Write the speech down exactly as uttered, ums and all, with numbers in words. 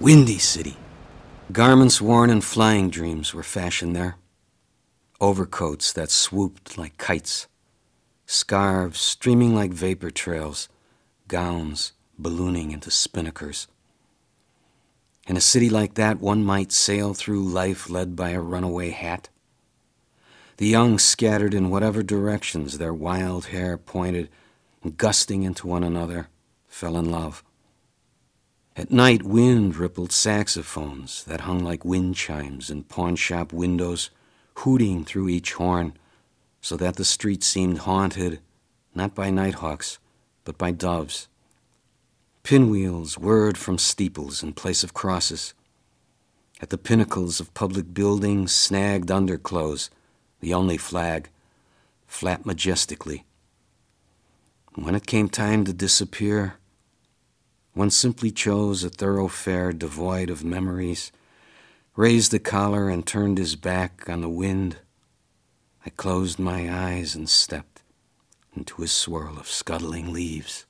Windy City. Garments worn in flying dreams were fashioned there. Overcoats that swooped like kites. Scarves streaming like vapor trails. Gowns ballooning into spinnakers. In a city like that, one might sail through life led by a runaway hat. The young scattered in whatever directions their wild hair pointed, and gusting into one another, fell in love. At night, wind rippled saxophones that hung like wind chimes in pawnshop windows, hooting through each horn, so that the street seemed haunted, not by nighthawks, but by doves. Pinwheels whirred from steeples in place of crosses. At the pinnacles of public buildings, snagged underclothes, the only flag, flapped majestically. When it came time to disappear, one simply chose a thoroughfare devoid of memories, raised the collar and turned his back on the wind. I closed my eyes and stepped into a swirl of scuttling leaves.